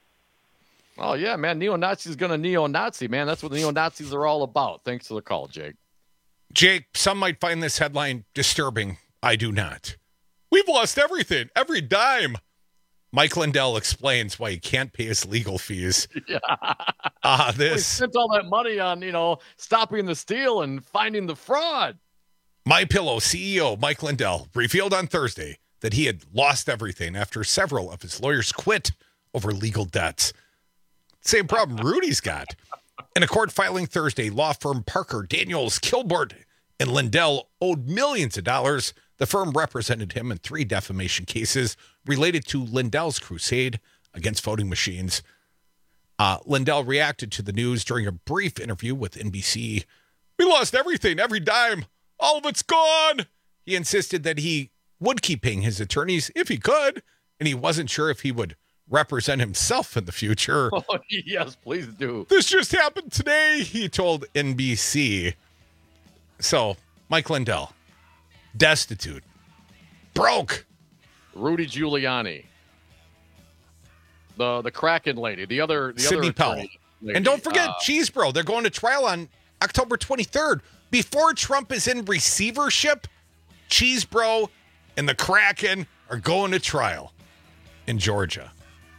Oh, yeah, man. Neo-Nazi's going to neo-Nazi, man. That's what the neo-Nazis are all about. Thanks for the call, Jake. Jake, some might find this headline disturbing. I do not. We've lost everything, every dime. Mike Lindell explains why he can't pay his legal fees. Yeah. He spent all that money on, stopping the steal and finding the fraud. MyPillow CEO Mike Lindell revealed on Thursday that he had lost everything after several of his lawyers quit over legal debts. Same problem Rudy's got. In a court filing Thursday, law firm Parker Daniels Kilbert and Lindell owed millions of dollars, the firm represented him in 3 defamation cases related to Lindell's crusade against voting machines. Lindell reacted to the news during a brief interview with NBC. "We lost everything, every dime. All of it's gone." He insisted that he would keep paying his attorneys if he could, and he wasn't sure if he would represent himself in the future. Oh, yes, please do. "This just happened today," he told NBC. So, Mike Lindell, destitute, broke. Rudy Giuliani, the Kraken lady, the other Sidney Powell. Lady. And don't forget Cheesebro. They're going to trial on October 23rd. Before Trump is in receivership, Cheesebro and the Kraken are going to trial in Georgia.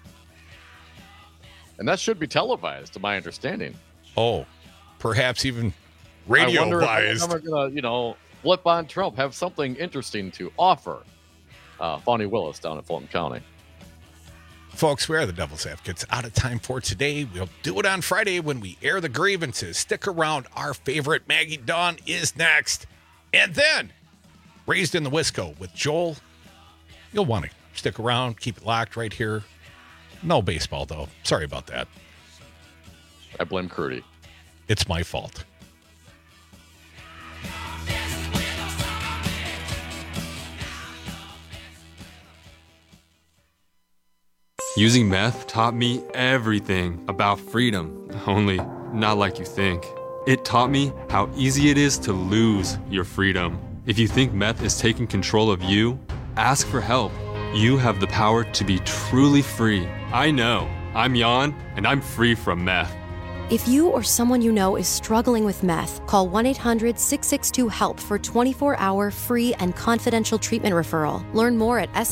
And that should be televised, to my understanding. Oh, perhaps even radio-wise. I wonder if they're going to, flip on Trump, have something interesting to offer. Fonnie Willis down in Fulton County. Folks, we are the Devil's Advocates. Out of time for today. We'll do it on Friday when we air the grievances. Stick around. Our favorite Maggie Dawn is next. And then, Raised in the Wisco with Joel. You'll want to stick around. Keep it locked right here. No baseball, though. Sorry about that. I blame Crudy. It's my fault. Using meth taught me everything about freedom, only not like you think. It taught me how easy it is to lose your freedom. If you think meth is taking control of you, ask for help. You have the power to be truly free. I know. I'm Jan, and I'm free from meth. If you or someone you know is struggling with meth, call 1-800-662-HELP for 24-hour free and confidential treatment referral. Learn more at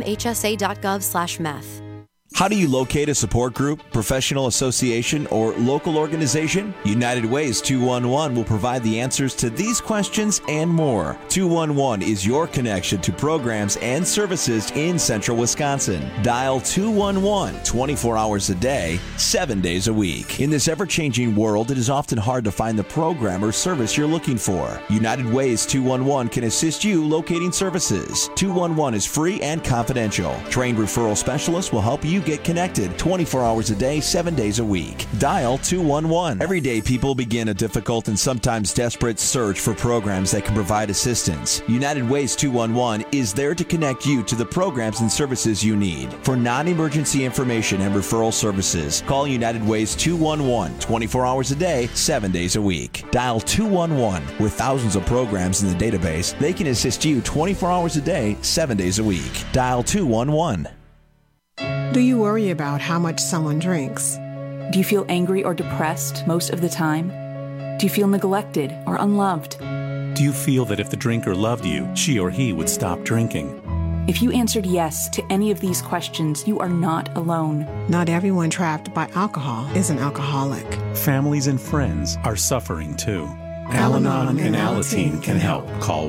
samhsa.gov/meth. How do you locate a support group, professional association, or local organization? United Ways 211 will provide the answers to these questions and more. 211 is your connection to programs and services in central Wisconsin. Dial 211 24 hours a day, 7 days a week. In this ever-changing world, it is often hard to find the program or service you're looking for. United Ways 211 can assist you locating services. 211 is free and confidential. Trained referral specialists will help you get connected 24 hours a day, 7 days a week. Dial 211. Every day, people begin a difficult and sometimes desperate search for programs that can provide assistance. United Ways 211 is there to connect you to the programs and services you need. For non-emergency information and referral services, call United Ways 211 24 hours a day, 7 days a week. Dial 211. With thousands of programs in the database, they can assist you 24 hours a day, 7 days a week. Dial 211. Do you worry about how much someone drinks? Do you feel angry or depressed most of the time? Do you feel neglected or unloved? Do you feel that if the drinker loved you, she or he would stop drinking? If you answered yes to any of these questions, you are not alone. Not everyone trapped by alcohol is an alcoholic. Families and friends are suffering too. Al-Anon and Alateen can help. Call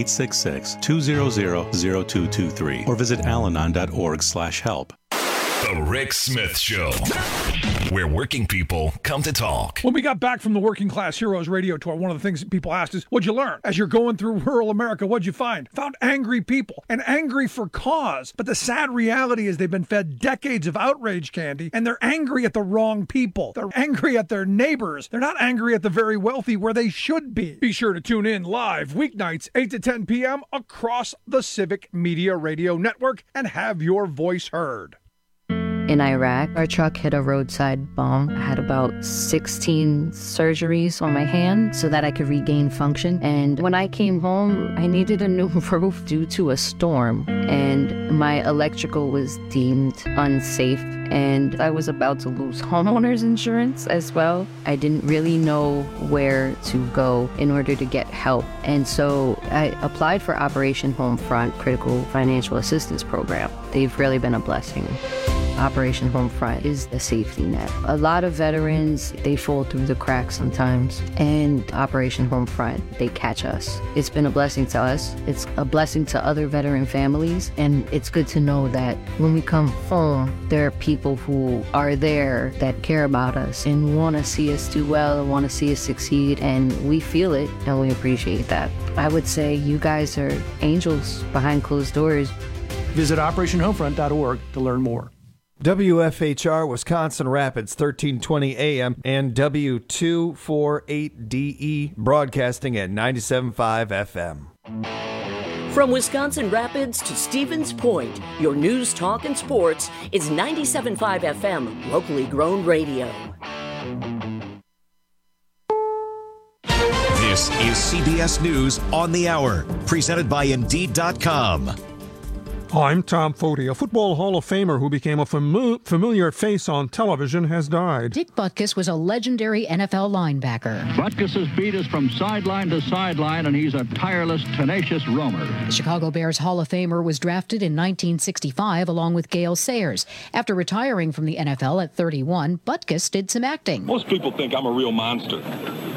1-866-200-0223 or visit alanon.org/help. The Rick Smith Show, where working people come to talk. When we got back from the Working Class Heroes radio tour, one of the things that people asked is, what'd you learn? As you're going through rural America, what'd you find? Found angry people, and angry for cause. But the sad reality is they've been fed decades of outrage candy, and they're angry at the wrong people. They're angry at their neighbors. They're not angry at the very wealthy where they should be. Be sure to tune in live weeknights, 8 to 10 p.m. across the Civic Media Radio Network and have your voice heard. In Iraq, our truck hit a roadside bomb. I had about 16 surgeries on my hand so that I could regain function. And when I came home, I needed a new roof due to a storm. And my electrical was deemed unsafe. And I was about to lose homeowners insurance as well. I didn't really know where to go in order to get help. And so I applied for Operation Homefront Critical Financial Assistance Program. They've really been a blessing. Operation Homefront is a safety net. A lot of veterans, they fall through the cracks sometimes, and Operation Homefront, they catch us. It's been a blessing to us. It's a blessing to other veteran families, and it's good to know that when we come home, there are people who are there that care about us and want to see us do well and want to see us succeed, and we feel it and we appreciate that. I would say you guys are angels behind closed doors. Visit OperationHomefront.org to learn more. WFHR Wisconsin Rapids 1320 AM and W248DE broadcasting at 97.5 FM. From Wisconsin Rapids to Stevens Point, your news, talk, and sports is 97.5 FM, locally grown radio. This is CBS News on the Hour, presented by Indeed.com. I'm Tom Foti. A Football Hall of Famer who became a familiar face on television has died. Dick Butkus was a legendary NFL linebacker. Butkus' beat is from sideline to sideline, and he's a tireless, tenacious roamer. The Chicago Bears Hall of Famer was drafted in 1965 along with Gale Sayers. After retiring from the NFL at 31, Butkus did some acting. Most people think I'm a real monster.